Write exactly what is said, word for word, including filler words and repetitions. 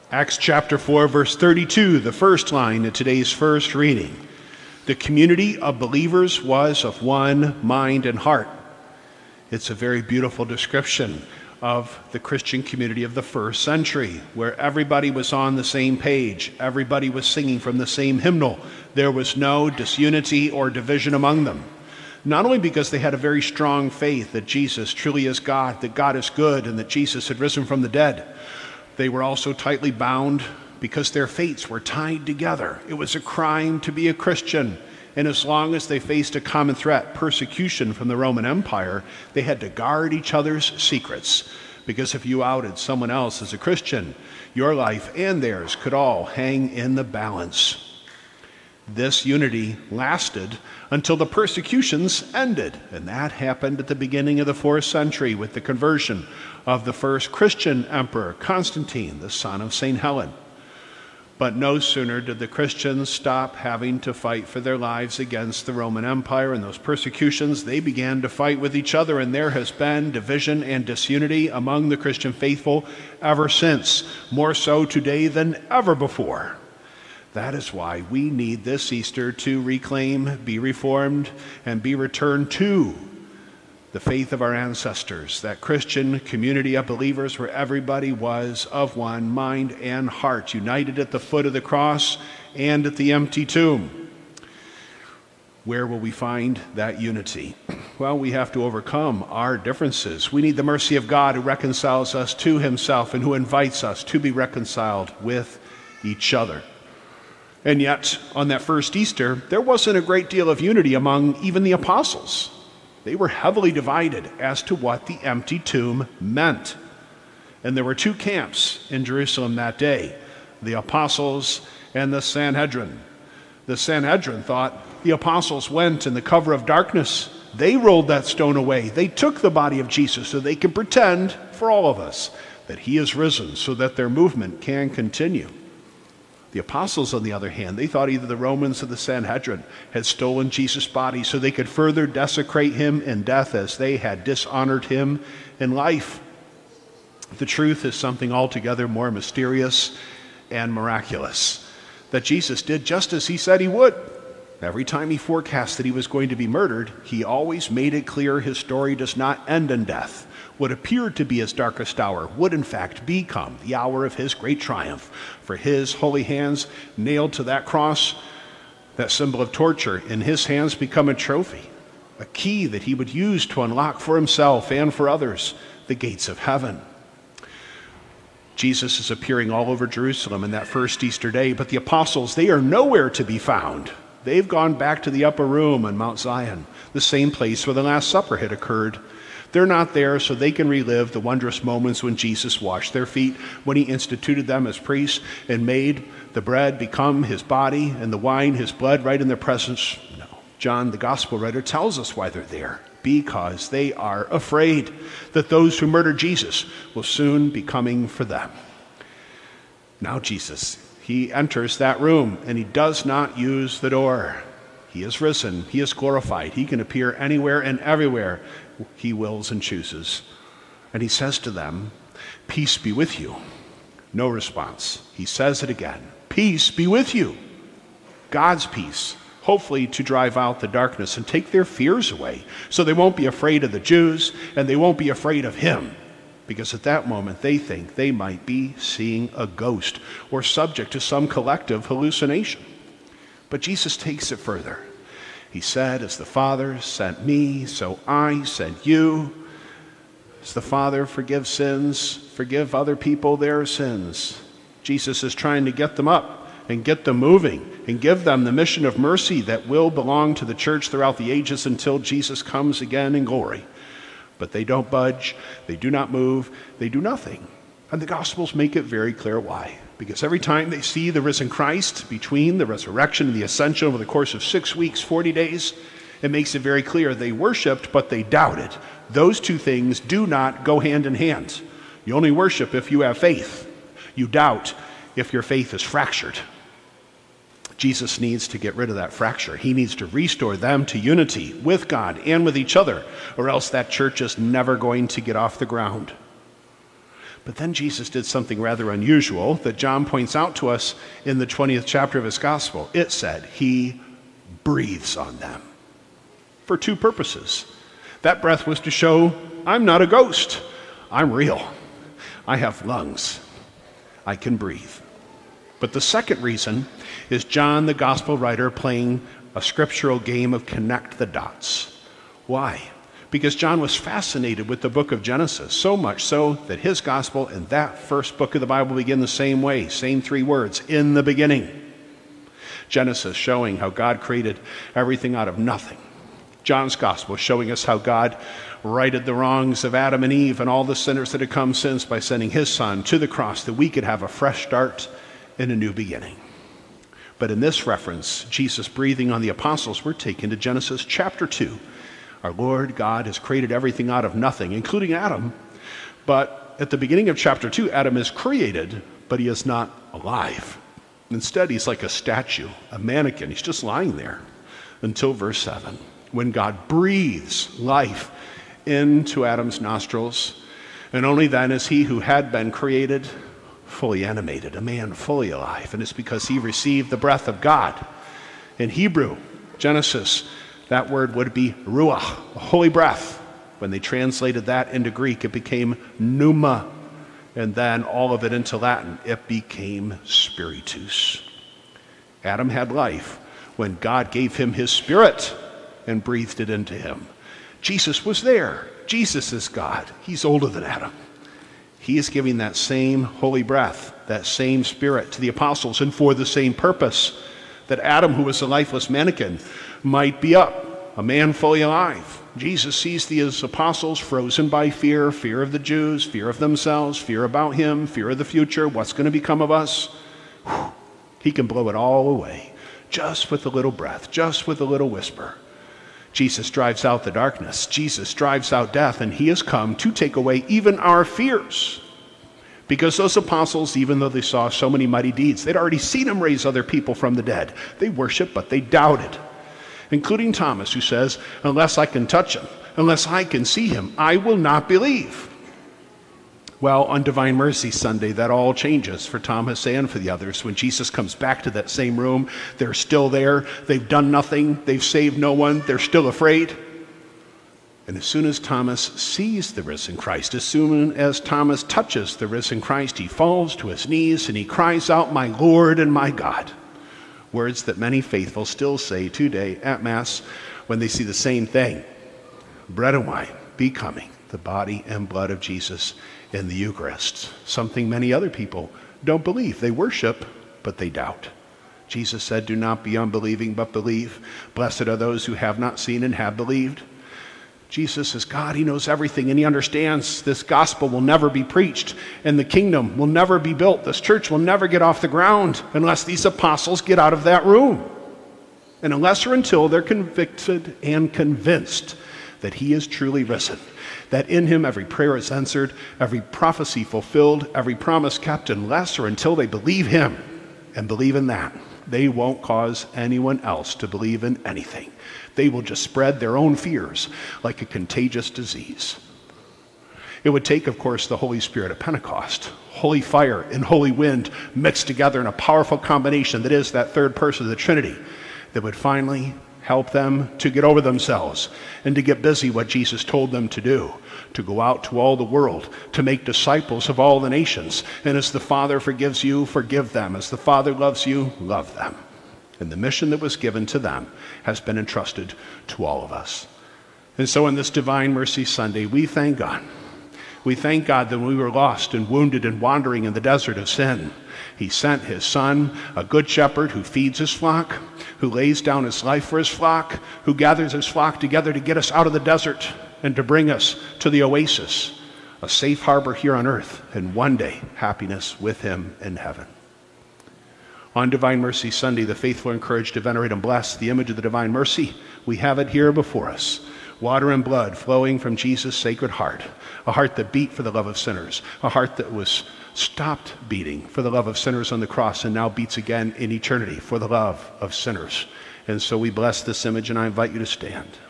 Acts chapter four, verse thirty-two, the first line of today's first reading. The community of believers was of one mind and heart. It's a very beautiful description of the Christian community of the first century, where everybody was on the same page. Everybody was singing from the same hymnal. There was no disunity or division among them. Not only because they had a very strong faith that Jesus truly is God, that God is good, and that Jesus had risen from the dead. They were also tightly bound because their fates were tied together. It was a crime to be a Christian, and as long as they faced a common threat, persecution from the Roman Empire, they had to guard each other's secrets, because if you outed someone else as a Christian, your life and theirs could all hang in the balance. This unity lasted until the persecutions ended, and that happened at the beginning of the fourth century with the conversion of the first Christian emperor, Constantine, the son of Saint Helen. But no sooner did the Christians stop having to fight for their lives against the Roman Empire and those persecutions, they began to fight with each other, and there has been division and disunity among the Christian faithful ever since, more so today than ever before. That is why we need this Easter to reclaim, be reformed, and be returned to the faith of our ancestors, that Christian community of believers where everybody was of one mind and heart, united at the foot of the cross and at the empty tomb. Where will we find that unity? Well, we have to overcome our differences. We need the mercy of God who reconciles us to himself and who invites us to be reconciled with each other. And yet, on that first Easter, there wasn't a great deal of unity among even the apostles. They were heavily divided as to what the empty tomb meant. And there were two camps in Jerusalem that day, the apostles and the Sanhedrin. The Sanhedrin thought the apostles went in the cover of darkness. They rolled that stone away. They took the body of Jesus so they could pretend for all of us that he is risen so that their movement can continue. The apostles, on the other hand, they thought either the Romans or the Sanhedrin had stolen Jesus' body so they could further desecrate him in death as they had dishonored him in life. The truth is something altogether more mysterious and miraculous, that Jesus did just as he said he would. Every time he forecast that he was going to be murdered, he always made it clear his story does not end in death. What appeared to be his darkest hour would in fact become the hour of his great triumph. For his holy hands nailed to that cross, that symbol of torture, in his hands become a trophy, a key that he would use to unlock for himself and for others the gates of heaven. Jesus is appearing all over Jerusalem in that first Easter day, but the apostles, they are nowhere to be found. They've gone back to the upper room on Mount Zion, the same place where the Last Supper had occurred. They're not there so they can relive the wondrous moments when Jesus washed their feet, when he instituted them as priests and made the bread become his body and the wine his blood right in their presence. No. John, the gospel writer, tells us why they're there. Because they are afraid that those who murdered Jesus will soon be coming for them. Now Jesus, he enters that room and he does not use the door. He is risen. He is glorified. He can appear anywhere and everywhere he wills and chooses. And he says to them, "Peace be with you." No response. He says it again. "Peace be with you." God's peace, hopefully to drive out the darkness and take their fears away, so they won't be afraid of the Jews and they won't be afraid of him, because at that moment they think they might be seeing a ghost or subject to some collective hallucination. But Jesus takes it further. He said, "As the Father sent me, so I sent you." As the Father forgives sins, forgive other people their sins. Jesus is trying to get them up and get them moving and give them the mission of mercy that will belong to the church throughout the ages until Jesus comes again in glory. But they don't budge, they do not move, they do nothing. And the Gospels make it very clear why. Because every time they see the risen Christ between the resurrection and the ascension over the course of six weeks, forty days, it makes it very clear they worshiped, but they doubted. Those two things do not go hand in hand. You only worship if you have faith. You doubt if your faith is fractured. Jesus needs to get rid of that fracture. He needs to restore them to unity with God and with each other, or else that church is never going to get off the ground. But then Jesus did something rather unusual that John points out to us in the twentieth chapter of his gospel. It said, he breathes on them for two purposes. That breath was to show, I'm not a ghost. I'm real. I have lungs. I can breathe. But the second reason is John, the gospel writer, playing a scriptural game of connect the dots. Why? Because John was fascinated with the book of Genesis, so much so that his gospel and that first book of the Bible begin the same way, same three words, in the beginning. Genesis showing how God created everything out of nothing. John's gospel showing us how God righted the wrongs of Adam and Eve and all the sinners that had come since by sending his son to the cross that we could have a fresh start and a new beginning. But in this reference, Jesus breathing on the apostles, we're taken to Genesis chapter two. Our Lord God has created everything out of nothing, including Adam. But at the beginning of chapter two, Adam is created, but he is not alive. Instead, he's like a statue, a mannequin. He's just lying there until verse seven, when God breathes life into Adam's nostrils. And only then is he who had been created fully animated, a man fully alive. And it's because he received the breath of God. In Hebrew, Genesis, that word would be ruach, a holy breath. When they translated that into Greek, it became pneuma. And then all of it into Latin, it became spiritus. Adam had life when God gave him his spirit and breathed it into him. Jesus was there. Jesus is God. He's older than Adam. He is giving that same holy breath, that same spirit to the apostles, and for the same purpose, that Adam, who was a lifeless mannequin, might be up, a man fully alive. Jesus sees these apostles frozen by fear, fear of the Jews, fear of themselves, fear about him, fear of the future, what's going to become of us. Whew. He can blow it all away, just with a little breath, just with a little whisper. Jesus drives out the darkness. Jesus drives out death, and he has come to take away even our fears. Because those apostles, even though they saw so many mighty deeds, they'd already seen him raise other people from the dead. They worshiped, but they doubted. Including Thomas, who says, unless I can touch him, unless I can see him, I will not believe. Well, on Divine Mercy Sunday, that all changes for Thomas and for the others. When Jesus comes back to that same room, they're still there. They've done nothing. They've saved no one. They're still afraid. And as soon as Thomas sees the risen Christ, as soon as Thomas touches the risen Christ, he falls to his knees and he cries out, my Lord and my God. Words that many faithful still say today at Mass when they see the same thing. Bread and wine becoming the body and blood of Jesus in the Eucharist. Something many other people don't believe. They worship, but they doubt. Jesus said, do not be unbelieving, but believe. Blessed are those who have not seen and have believed. Jesus is God. He knows everything, and he understands this gospel will never be preached, and the kingdom will never be built. This church will never get off the ground unless these apostles get out of that room. And unless or until they're convicted and convinced that he is truly risen, that in him every prayer is answered, every prophecy fulfilled, every promise kept, unless or until they believe him and believe in that, they won't cause anyone else to believe in anything. They will just spread their own fears like a contagious disease. It would take, of course, the Holy Spirit at Pentecost, holy fire and holy wind mixed together in a powerful combination that is that third person of the Trinity that would finally help them to get over themselves and to get busy what Jesus told them to do, to go out to all the world, to make disciples of all the nations. And as the Father forgives you, forgive them. As the Father loves you, love them. And the mission that was given to them has been entrusted to all of us. And so in this Divine Mercy Sunday, we thank God. We thank God that when we were lost and wounded and wandering in the desert of sin, he sent his Son, a good shepherd who feeds his flock, who lays down his life for his flock, who gathers his flock together to get us out of the desert and to bring us to the oasis, a safe harbor here on earth, and one day happiness with him in heaven. On Divine Mercy Sunday, the faithful are encouraged to venerate and bless the image of the Divine Mercy. We have it here before us. Water and blood flowing from Jesus' sacred heart, a heart that beat for the love of sinners, a heart that was stopped beating for the love of sinners on the cross and now beats again in eternity for the love of sinners. And so we bless this image, and I invite you to stand.